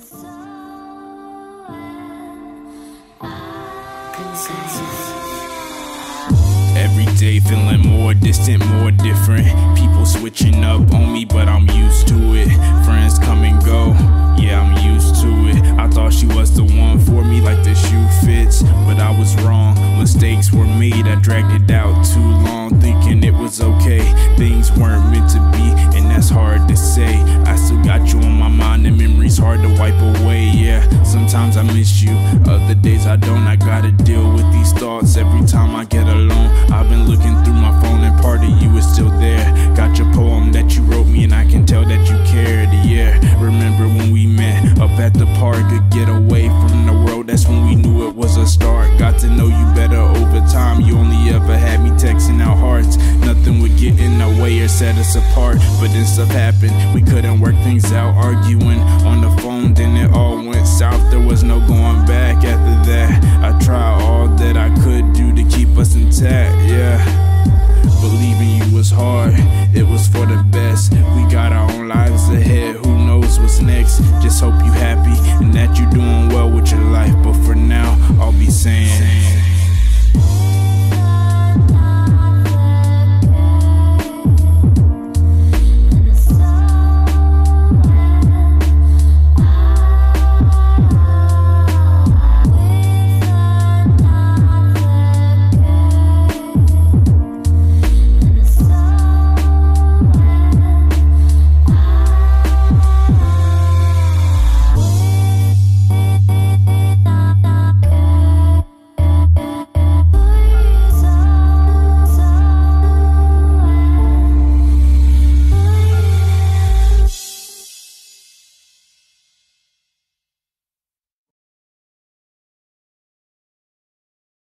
Every day feeling more distant, more different. People switching up on me, but I'm used to it. Friends come and go, yeah, I'm used to it. I thought she was the one for me, like the shoe fits, but I was wrong. Mistakes were made, I dragged it out too long, thinking it was okay. Things weren't meant to be, and that's hard to say. I still got you on my mind, and memories hard to wipe away, yeah. Sometimes I miss you, other days I don't. I gotta deal with these thoughts every time I get alone. I've been looking through my phone and part of you is still there. Got your poem that you wrote me and I can tell that you cared, yeah. Remember when we met up at the park, a getaway from the world, that's when we knew it was a start. Got to know you better over time, you only ever had me texting out hearts. Nothing would get in the way or set us apart, but then stuff happened, we couldn't work things out. Arguing on the phone, then it all went south. There was no going back after that. I tried all that I could do to keep us intact, yeah. Believing you was hard, it was for the best. We got our own lives ahead, who knows what's next. Just hope you happy and that you're doing well with your life. But for now, I'll be saying